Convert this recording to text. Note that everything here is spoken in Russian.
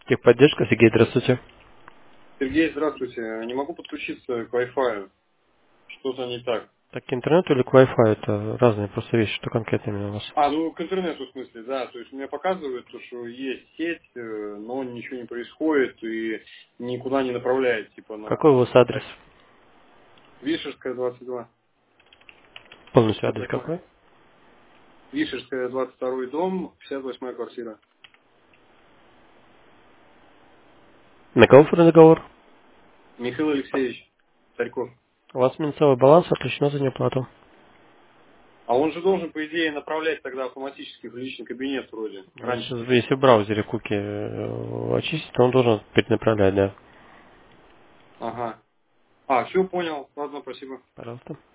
Техподдержка, Сергей, здравствуйте. Сергей, здравствуйте. Не могу подключиться к Wi-Fi. Что-то не так. Так к интернету или к Wi-Fi это разные просто вещи, что конкретно именно у вас? Ну к интернету в смысле, да. То есть мне показывают, что есть сеть, но ничего не происходит и никуда не направляет, типа Какой у на вас адрес? Вишерская 22. Полностью адрес 58. какой? Вишерская 22 дом, 58 квартира. На кого договор? Михаил Алексеевич Царьков. У вас минусовой баланс отключено за неуплату. А он же должен, по идее, направлять тогда автоматически в личный кабинет вроде. Раньше. Если в браузере куки очистить, то он должен перенаправлять, да. Ага. Все понял. Ладно, спасибо. Пожалуйста.